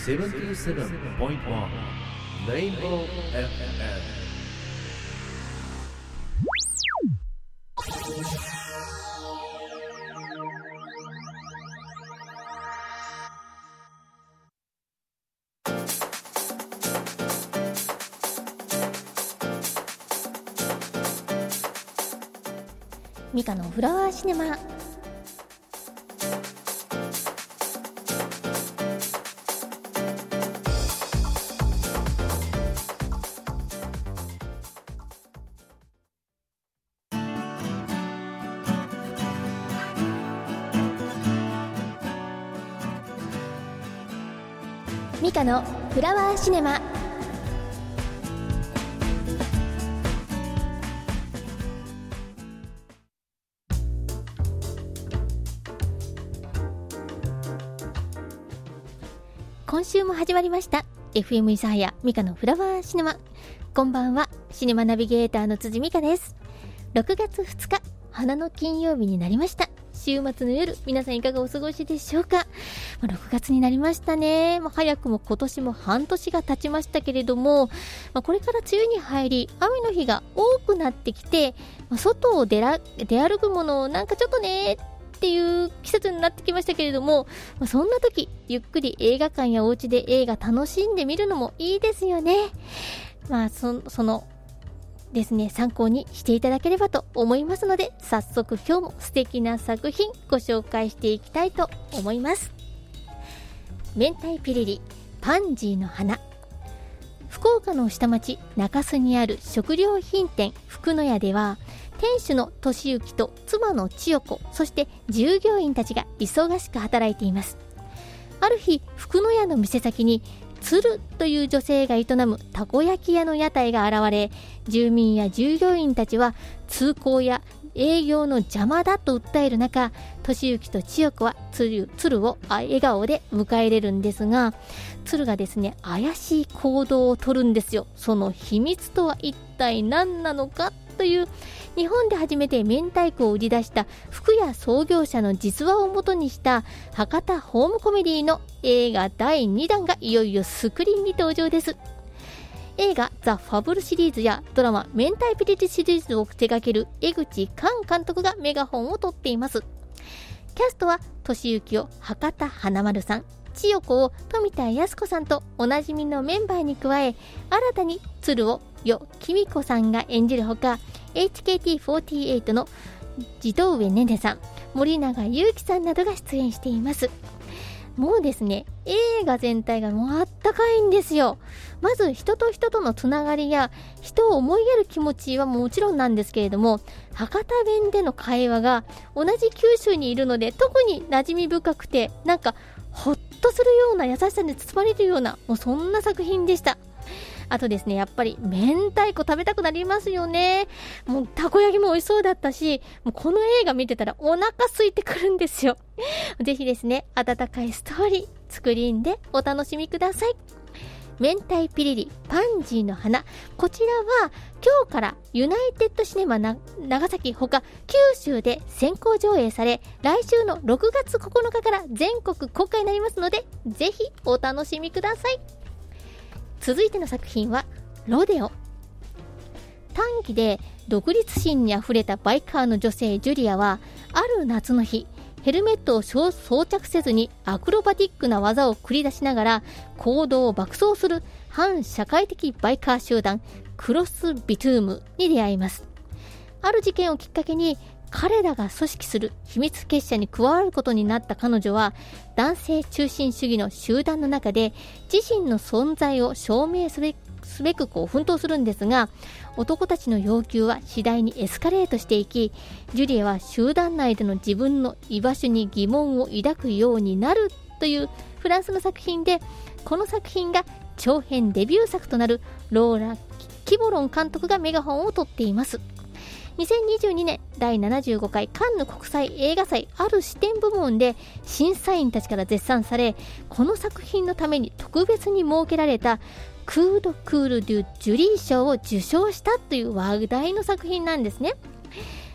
77.1 Rainbow FM。 ミカのフラワーシネマ。ミカのフラワーシネマ。今週も始まりました FM 諫早ミカのフラワーシネマ。こんばんは、シネマナビゲーターの辻美香です。6月2日花の金曜日になりました。週末の夜、皆さんいかがお過ごしでしょうか。6月になりましたね。早くも今年も半年が経ちましたけれども、これから梅雨に入り雨の日が多くなってきて、外を出歩くものなんかちょっとねっていう季節になってきましたけれども、そんな時ゆっくり映画館やお家で映画楽しんでみるのもいいですよね。そのですね、参考にしていただければと思いますので、早速今日も素敵な作品ご紹介していきたいと思います。明太ピリリパンジーの花。福岡の下町中洲にある食料品店福の屋では、店主の俊之と妻の千代子、そして従業員たちが忙しく働いています。ある日、福の屋の店先に鶴という女性が営むたこ焼き屋の屋台が現れ、住民や従業員たちは通行や営業の邪魔だと訴える中、俊之と千代子は鶴を笑顔で迎え入れるんですが、鶴がですね、怪しい行動をとるんですよ。その秘密とは一体何なのかという、日本で初めて明太子を売り出した福屋創業者の実話をもとにした博多ホームコメディの映画第2弾がいよいよスクリーンに登場です。映画ザ・ファブルシリーズやドラマ明太ピリリシリーズを手掛ける江口寛監督がメガホンを取っています。キャストは俊之を博多華丸さん、千代子を富田靖子さんとおなじみのメンバーに加え、新たに鶴を与紀美子さんが演じるほか、HKT48 の地頭上ねねさん、森永悠希さんなどが出演しています。もうですね、映画全体がもうあったかいんですよ。まず人と人とのつながりや人を思いやる気持ちはもちろんなんですけれども、博多弁での会話が同じ九州にいるので特に馴染み深くて、なんかほっとするような優しさに包まれるような、もうそんな作品でした。あとですね、やっぱり明太子食べたくなりますよね。もうたこ焼きも美味しそうだったし、もうこの映画見てたらお腹空いてくるんですよ。ぜひですね、温かいストーリースクリーンでお楽しみください。明太ピリリパンジーの花。こちらは今日からユナイテッドシネマ長崎ほか九州で先行上映され、来週の6月9日から全国公開になりますので、ぜひお楽しみください。続いての作品はロデオ。短気で独立心にあふれたバイカーの女性ジュリアは、ある夏の日、ヘルメットを装着せずにアクロバティックな技を繰り出しながら行動を爆走する反社会的バイカー集団クロスビトゥームに出会います。ある事件をきっかけに彼らが組織する秘密結社に加わることになった彼女は、男性中心主義の集団の中で自身の存在を証明すべく奮闘するんですが、男たちの要求は次第にエスカレートしていき、ジュリエは集団内での自分の居場所に疑問を抱くようになるというフランスの作品で、この作品が長編デビュー作となるローラ・キボロン監督がメガホンを取っています。2022年第75回カンヌ国際映画祭ある視点部門で審査員たちから絶賛され、この作品のために特別に設けられたクードクール・デュ・ジュリー賞を受賞したという話題の作品なんですね。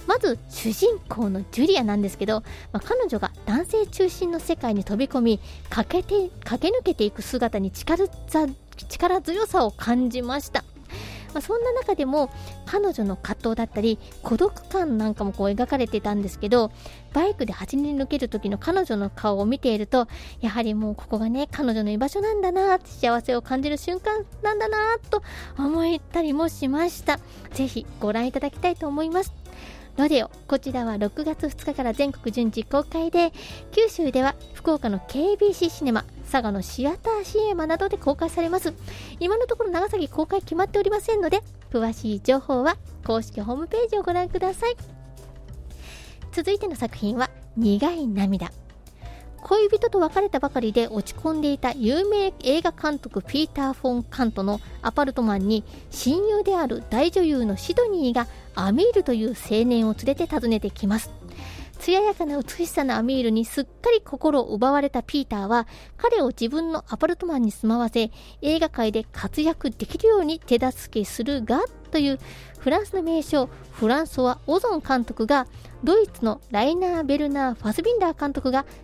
まず主人公のジュリアなんですけど、彼女が男性中心の世界に飛び込み駆け抜けていく姿に力強さを感じました。そんな中でも彼女の葛藤だったり孤独感なんかも描かれていたんですけど、バイクで走り抜ける時の彼女の顔を見ていると、やはりもうここがね彼女の居場所なんだな、幸せを感じる瞬間なんだなと思ったりもしました。ぜひご覧いただきたいと思います。ロデオ、こちらは6月2日から全国順次公開で、九州では福岡の KBC シネマ、佐賀のシアターシネマなどで公開されます。今のところ長崎公開決まっておりませんので、詳しい情報は公式ホームページをご覧ください。続いての作品は苦い涙。恋人と別れたばかりで落ち込んでいた有名映画監督ピーター・フォン・カントのアパルトマンに、親友である大女優のシドニーがアミールという青年を連れて訪ねてきます。艶やかな美しさのアミールにすっかり心を奪われたピーターは、彼を自分のアパルトマンに住まわせ、映画界で活躍できるように手助けするがというフランスの名将フランソワ・オゾン監督が、ドイツのライナー・ベルナー・ファスビンダー監督が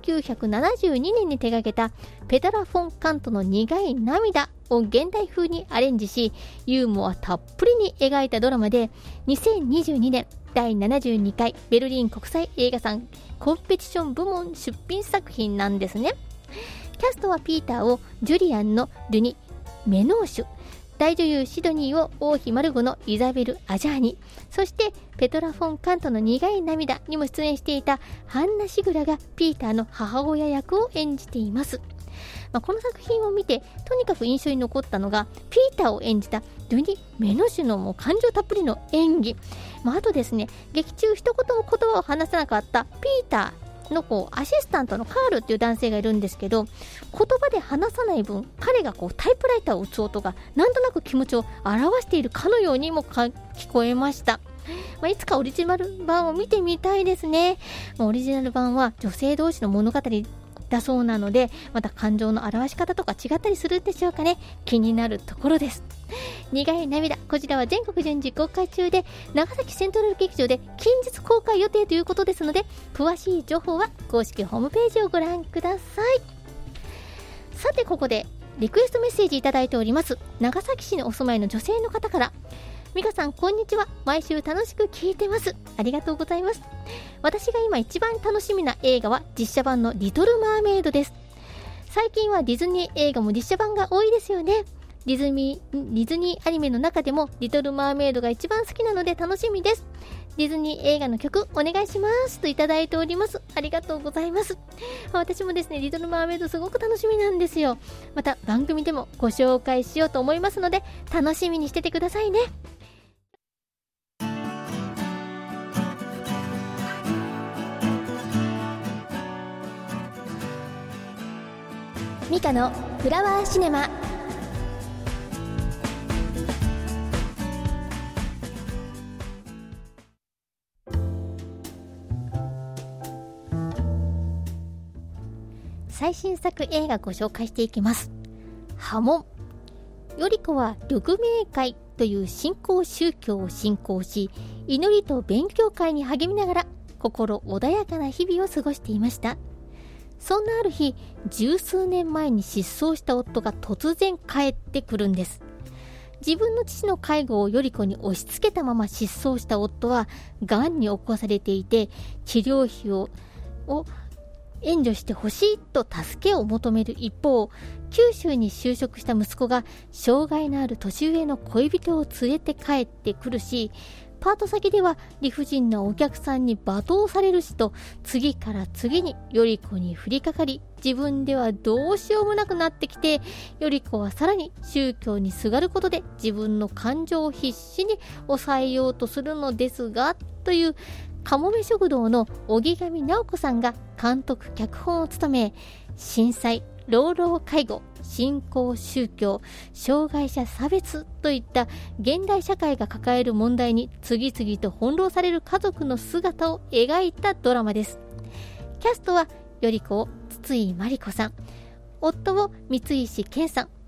1972年に手掛けたペトラ・フォン・カントの苦い涙を現代風にアレンジし、ユーモアたっぷりに描いたドラマで、2022年第72回ベルリン国際映画祭コンペティション部門出品作品なんですね。キャストはピーターをジュリアンのルニ・メノーシュ、大女優シドニーを王妃マルゴのイザベル・アジャーニ、そしてペトラ・フォン・カントの苦い涙にも出演していたハンナ・シグラがピーターの母親役を演じています。この作品を見てとにかく印象に残ったのが、ピーターを演じたルニ・メノシュの感情たっぷりの演技、あとですね、劇中一言も言葉を話さなかったピーターのアシスタントのカールっていう男性がいるんですけど、言葉で話さない分、彼がタイプライターを打つ音がなんとなく気持ちを表しているかのようにも聞こえました。いつかオリジナル版を見てみたいですね。オリジナル版は女性同士の物語だそうなので、また感情の表し方とか違ったりするんでしょうかね。気になるところです。苦い涙、こちらは全国順次公開中で、長崎セントラル劇場で近日公開予定ということですので、詳しい情報は公式ホームページをご覧ください。さて、ここでリクエストメッセージいただいております。長崎市にお住まいの女性の方から、ミカさんこんにちは、毎週楽しく聞いてます。ありがとうございます。私が今一番楽しみな映画は実写版のリトルマーメイドです。最近はディズニー映画も実写版が多いですよね。ディズニーアニメの中でもリトルマーメイドが一番好きなので楽しみです。ディズニー映画の曲お願いしますといただいております。ありがとうございます。私もですね、リトルマーメイドすごく楽しみなんですよ。また番組でもご紹介しようと思いますので、楽しみにしててくださいね。ミカのフラワーシネマ。最新作映画ご紹介していきます。波紋。より子は緑明会という新興宗教を信仰し、祈りと勉強会に励みながら心穏やかな日々を過ごしていました。そんなある日、十数年前に失踪した夫が突然帰ってくるんです。自分の父の介護をより子に押し付けたまま失踪した夫はがんに起こされていて、治療費を援助してほしいと助けを求める一方、九州に就職した息子が障害のある年上の恋人を連れて帰ってくるし、パート先では理不尽なお客さんに罵倒されるしと、次から次により子に降りかかり、自分ではどうしようもなくなってきて、より子はさらに宗教にすがることで自分の感情を必死に抑えようとするのですが、というかもめ食堂の荻上直子さんが監督脚本を務め、震災、老老介護、新興宗教、障害者差別といった現代社会が抱える問題に次々と翻弄される家族の姿を描いたドラマです。キャストはより子を筒井真理子さん、夫を三石健さん、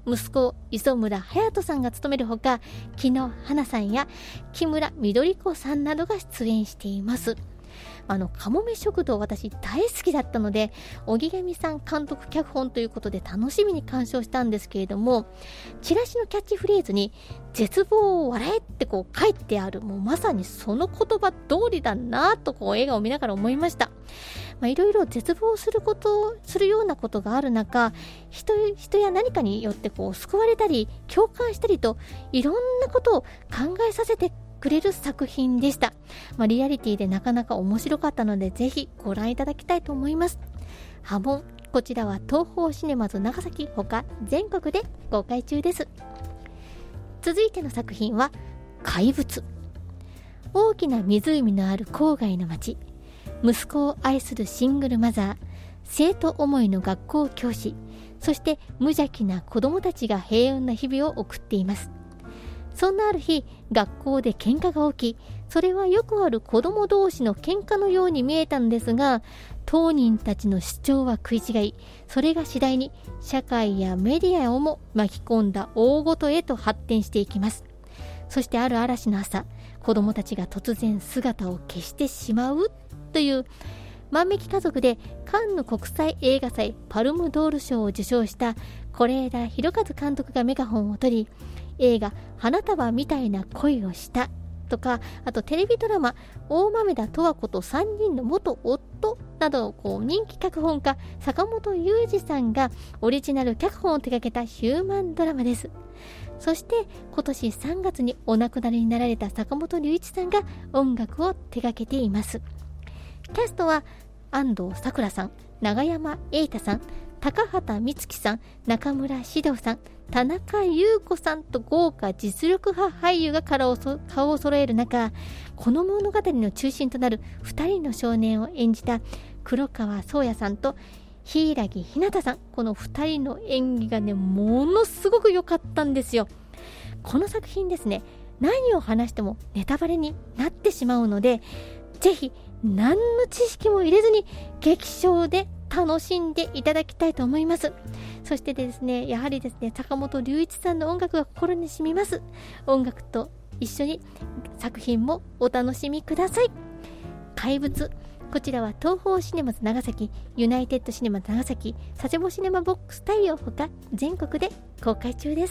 息子磯村勇斗さんが務めるほか、木野花さんや木村緑子さんなどが出演しています。かもめ食堂、私大好きだったので、荻上さん監督脚本ということで楽しみに鑑賞したんですけれども、チラシのキャッチフレーズに絶望を笑えって書いてある、もうまさにその言葉通りだなと映画を見ながら思いました。いろいろ絶望するようなことがある中、人や何かによって救われたり共感したりと、いろんなことを考えさせてくれる作品でした。リアリティでなかなか面白かったので、ぜひご覧いただきたいと思います。波紋、こちらは東宝シネマズ長崎ほか全国で公開中です。続いての作品は怪物。大きな湖のある郊外の町、息子を愛するシングルマザー、生徒思いの学校教師、そして無邪気な子供たちが平穏な日々を送っています。そんなある日、学校で喧嘩が起き、それはよくある子供同士の喧嘩のように見えたのですが、当人たちの主張は食い違い、それが次第に社会やメディアをも巻き込んだ大事へと発展していきます。そしてある嵐の朝、子供たちが突然姿を消してしまうという、万引き家族でカンヌ国際映画祭パルムドール賞を受賞した是枝裕和監督がメガホンを取り、映画花束みたいな恋をしたとか、あとテレビドラマ大豆田十和子と3人の元夫など人気脚本家坂本雄二さんがオリジナル脚本を手掛けたヒューマンドラマです。そして今年3月にお亡くなりになられた坂本龍一さんが音楽を手掛けています。キャストは安藤サクラさん、永山瑛太さん、高畑充希さん、中村獅童さん、田中優子さんと豪華実力派俳優が顔を揃える中、この物語の中心となる2人の少年を演じた黒川想也さんと柊木陽太さん、この2人の演技がね、ものすごく良かったんですよ。この作品ですね、何を話してもネタバレになってしまうので、ぜひ何の知識も入れずに劇場で楽しんでいただきたいと思います。そしてですね、やはりですね、坂本龍一さんの音楽が心に染みます。音楽と一緒に作品もお楽しみください。怪物、こちらは東宝シネマズ長崎、ユナイテッドシネマズ長崎、佐世保シネマボックス対応ほか全国で公開中です。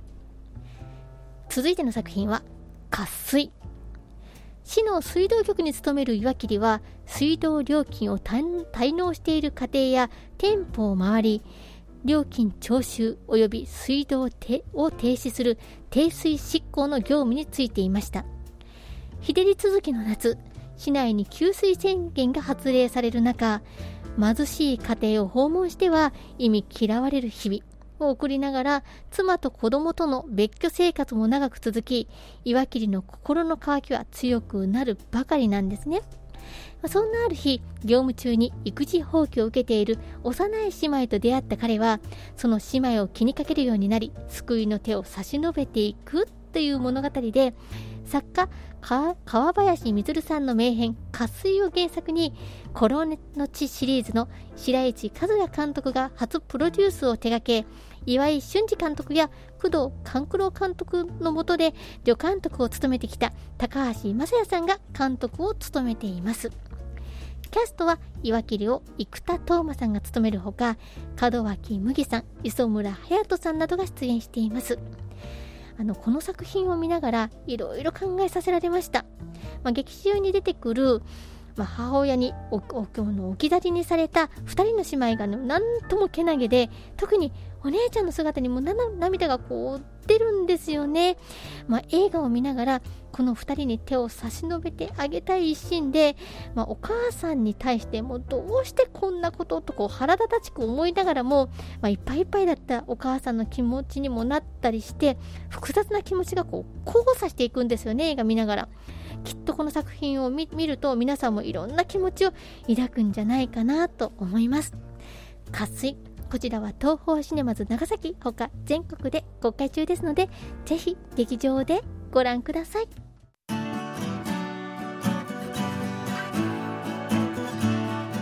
続いての作品は渇水。市の水道局に勤める岩切は、水道料金を滞納している家庭や店舗を回り、料金徴収及び水道を停止する停水執行の業務に就いていました。日照り続きの夏、市内に給水宣言が発令される中、貧しい家庭を訪問しては忌み嫌われる日々を送りながら、妻と子供との別居生活も長く続き、岩切の心の渇きは強くなるばかりなんですね。そんなある日、業務中に育児放棄を受けている幼い姉妹と出会った彼は、その姉妹を気にかけるようになり、救いの手を差し伸べていくという物語で、作家川林充さんの名編渇水を原作に、コロネの地シリーズの白市和也監督が初プロデュースを手掛け、岩井俊二監督や工藤官九郎監督の下で助監督を務めてきた高橋雅也さんが監督を務めています。キャストは岩切を生田斗真さんが務めるほか、門脇麦さん、磯村勇斗さんなどが出演しています。この作品を見ながらいろいろ考えさせられました。劇中に出てくる、母親に置き去りにされた2人の姉妹が、なんともけなげで、特にお姉ちゃんの姿にも涙が出るんですよね。映画を見ながらこの2人に手を差し伸べてあげたい一心で、お母さんに対してもどうしてこんなことと腹立たしく思いながらも、いっぱいいっぱいだったお母さんの気持ちにもなったりして、複雑な気持ちが交差していくんですよね、映画見ながら。きっとこの作品を 見ると皆さんもいろんな気持ちを抱くんじゃないかなと思います。渇水、こちらは東宝シネマズ長崎ほか全国で公開中ですので、ぜひ劇場でご覧ください。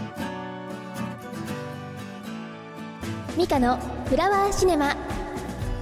ミカのフラワーシネマ。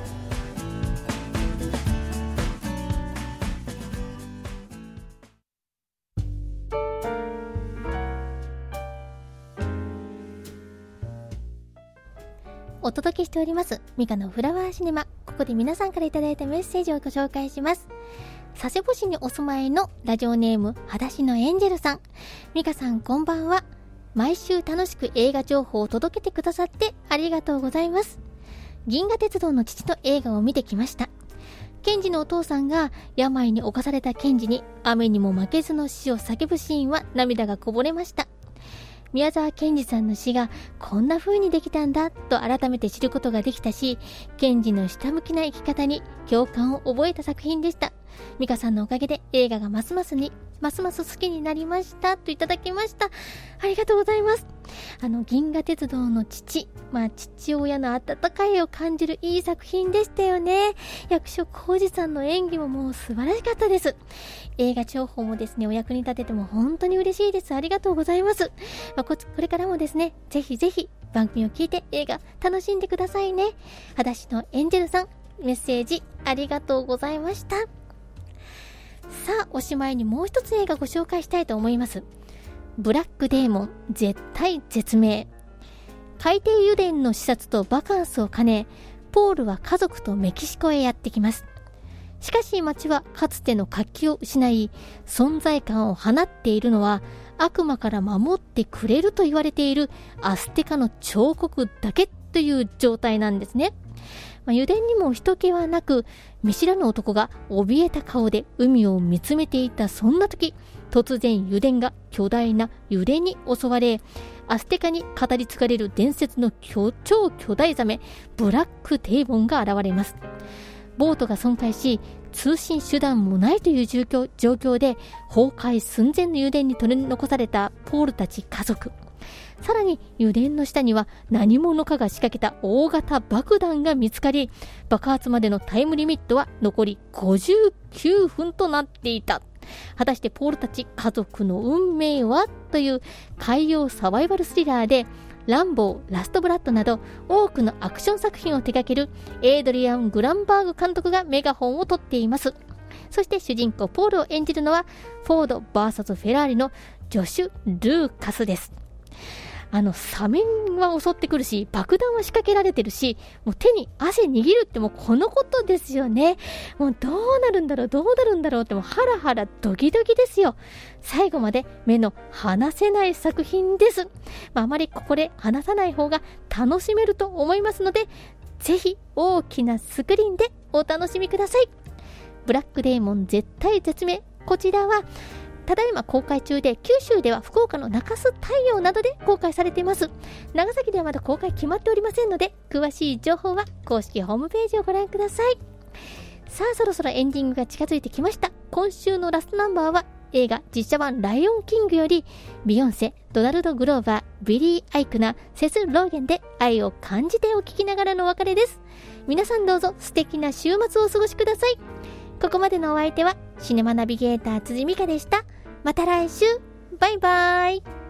お届けしておりますミカのフラワーシネマ。ここで皆さんからいただいたメッセージをご紹介します。佐世保市にお住まいのラジオネーム裸足のエンジェルさん。ミカさんこんばんは。毎週楽しく映画情報を届けてくださってありがとうございます。銀河鉄道の父の映画を見てきました。ケンジのお父さんが病に侵されたケンジに雨にも負けずの死を叫ぶシーンは涙がこぼれました。宮沢賢治さんの死がこんな風にできたんだと改めて知ることができたし、賢治のひたむきな生き方に共感を覚えた作品でした。ミカさんのおかげで映画がますます好きになりましたといただきました。ありがとうございます。銀河鉄道の父、父親の温かいを感じるいい作品でしたよね。役所広司さんの演技ももう素晴らしかったです。映画情報もですね、お役に立てても本当に嬉しいです。ありがとうございます。これからもですね、ぜひぜひ番組を聞いて映画楽しんでくださいね。裸足のエンジェルさん、メッセージありがとうございました。さあ、おしまいにもう一つ映画ご紹介したいと思います。ブラックデーモン絶対絶命。海底油田の視察とバカンスを兼ね、ポールは家族とメキシコへやってきます。しかし街はかつての活気を失い、存在感を放っているのは悪魔から守ってくれると言われているアステカの彫刻だけという状態なんですね。油田にも人気はなく、見知らぬ男が怯えた顔で海を見つめていたそんな時、突然油田が巨大な揺れに襲われ、アステカに語り継がれる伝説の超巨大ザメブラックデーモンが現れます。ボートが損壊し、通信手段もないという状況で崩壊寸前の油田に取り残されたポールたち家族。さらに油田の下には何者かが仕掛けた大型爆弾が見つかり、爆発までのタイムリミットは残り59分となっていた。果たしてポールたち家族の運命はという海洋サバイバルスリラーで、ランボー、ラストブラッドなど多くのアクション作品を手掛けるエイドリアン・グランバーグ監督がメガホンを取っています。そして主人公ポールを演じるのはフォード VS フェラーリのジョシュ・ルーカスです。サメは襲ってくるし、爆弾は仕掛けられてるし、もう手に汗握るってもうこのことですよね。もうどうなるんだろうってもうハラハラドキドキですよ。最後まで目の離せない作品です。あまりここで話さない方が楽しめると思いますので、ぜひ大きなスクリーンでお楽しみください。ブラックデーモン絶対絶命。こちらはただいま公開中で、九州では福岡の中洲太陽などで公開されています。長崎ではまだ公開決まっておりませんので、詳しい情報は公式ホームページをご覧ください。さあ、そろそろエンディングが近づいてきました。今週のラストナンバーは映画実写版ライオンキングより、ビヨンセ、ドナルド・グローバー、ビリー・アイクナ、セス・ローゲンで愛を感じてを聞きながらのお別れです。皆さんどうぞ素敵な週末をお過ごしください。ここまでのお相手はシネマナビゲーター辻美香でした。また来週。バイバイ。